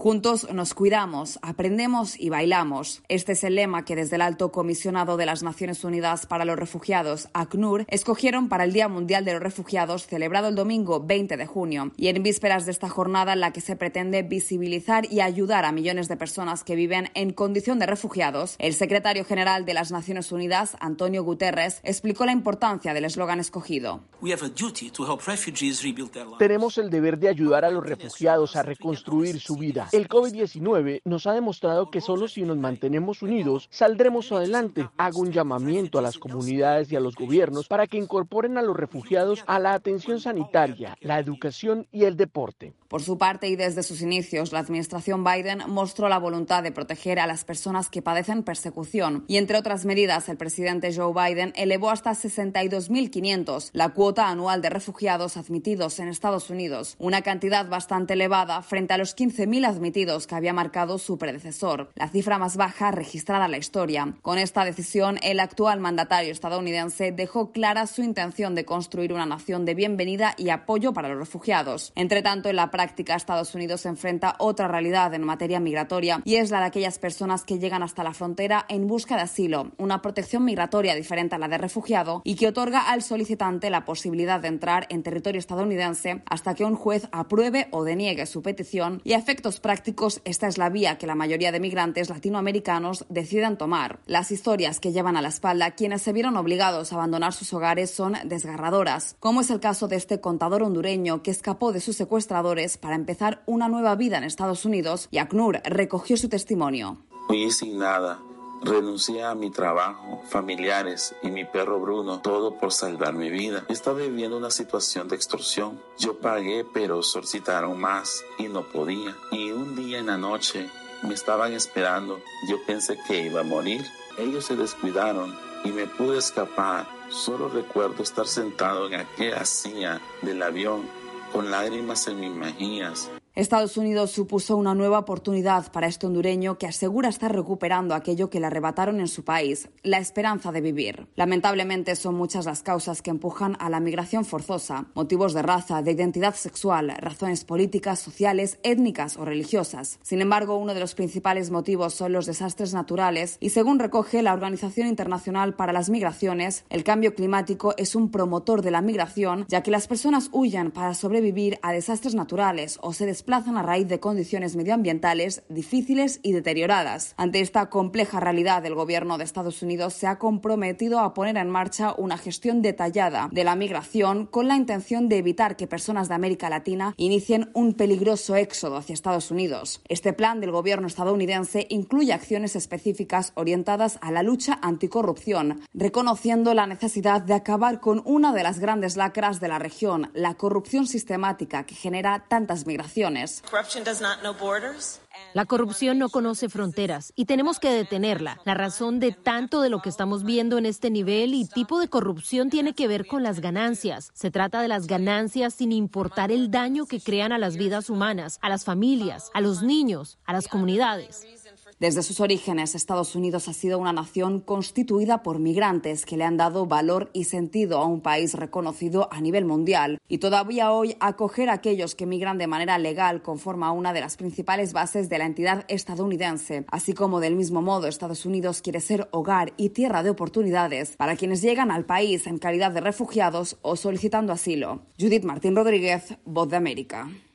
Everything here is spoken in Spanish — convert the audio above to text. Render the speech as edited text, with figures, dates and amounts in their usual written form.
Juntos nos cuidamos, aprendemos y bailamos. Este es el lema que desde el Alto Comisionado de las Naciones Unidas para los Refugiados, ACNUR, escogieron para el Día Mundial de los Refugiados, celebrado el domingo 20 de junio. Y en vísperas de esta jornada en la que se pretende visibilizar y ayudar a millones de personas que viven en condición de refugiados, el secretario general de las Naciones Unidas, Antonio Guterres, explicó la importancia del eslogan escogido. Tenemos el deber de ayudar a los refugiados a reconstruir su vida. El COVID-19 nos ha demostrado que solo si nos mantenemos unidos saldremos adelante. Hago un llamamiento a las comunidades y a los gobiernos para que incorporen a los refugiados a la atención sanitaria, la educación y el deporte. Por su parte, y desde sus inicios, la administración Biden mostró la voluntad de proteger a las personas que padecen persecución. Y entre otras medidas, el presidente Joe Biden elevó hasta 62.500 la cuota anual de refugiados admitidos en Estados Unidos, una cantidad bastante elevada frente a los 15.000 admitidos que había marcado su predecesor, la cifra más baja registrada en la historia. Con esta decisión, el actual mandatario estadounidense dejó clara su intención de construir una nación de bienvenida y apoyo para los refugiados. Entre tanto, en la práctica, Estados Unidos enfrenta otra realidad en materia migratoria y es la de aquellas personas que llegan hasta la frontera en busca de asilo, una protección migratoria diferente a la de refugiado y que otorga al solicitante la posibilidad de entrar en territorio estadounidense hasta que un juez apruebe o deniegue su petición, y a efectos prácticos esta es la vía que la mayoría de migrantes latinoamericanos deciden tomar. Las historias que llevan a la espalda quienes se vieron obligados a abandonar sus hogares son desgarradoras, como es el caso de este contador hondureño que escapó de sus secuestradores para empezar una nueva vida en Estados Unidos, y ACNUR recogió su testimonio. Fui sin nada. Renuncié a mi trabajo, familiares y mi perro Bruno, todo por salvar mi vida. Estaba viviendo una situación de extorsión. Yo pagué, pero solicitaron más y no podía. Y un día en la noche me estaban esperando. Yo pensé que iba a morir. Ellos se descuidaron y me pude escapar. Solo recuerdo estar sentado en aquella silla del avión con lágrimas en mis mejillas. Estados Unidos supuso una nueva oportunidad para este hondureño que asegura estar recuperando aquello que le arrebataron en su país, la esperanza de vivir. Lamentablemente son muchas las causas que empujan a la migración forzosa, motivos de raza, de identidad sexual, razones políticas, sociales, étnicas o religiosas. Sin embargo, uno de los principales motivos son los desastres naturales y, según recoge la Organización Internacional para las Migraciones, el cambio climático es un promotor de la migración, ya que las personas huyen para sobrevivir a desastres naturales o se desplazan a raíz de condiciones medioambientales difíciles y deterioradas. Ante esta compleja realidad, el gobierno de Estados Unidos se ha comprometido a poner en marcha una gestión detallada de la migración con la intención de evitar que personas de América Latina inicien un peligroso éxodo hacia Estados Unidos. Este plan del gobierno estadounidense incluye acciones específicas orientadas a la lucha anticorrupción, reconociendo la necesidad de acabar con una de las grandes lacras de la región, la corrupción sistemática que genera tantas migraciones. La corrupción no conoce fronteras y tenemos que detenerla. La razón de tanto de lo que estamos viendo en este nivel y tipo de corrupción tiene que ver con las ganancias. Se trata de las ganancias sin importar el daño que crean a las vidas humanas, a las familias, a los niños, a las comunidades. Desde sus orígenes, Estados Unidos ha sido una nación constituida por migrantes que le han dado valor y sentido a un país reconocido a nivel mundial. Y todavía hoy, acoger a aquellos que migran de manera legal conforma una de las principales bases de la entidad estadounidense. Así como, del mismo modo, Estados Unidos quiere ser hogar y tierra de oportunidades para quienes llegan al país en calidad de refugiados o solicitando asilo. Judith Martín Rodríguez, Voz de América.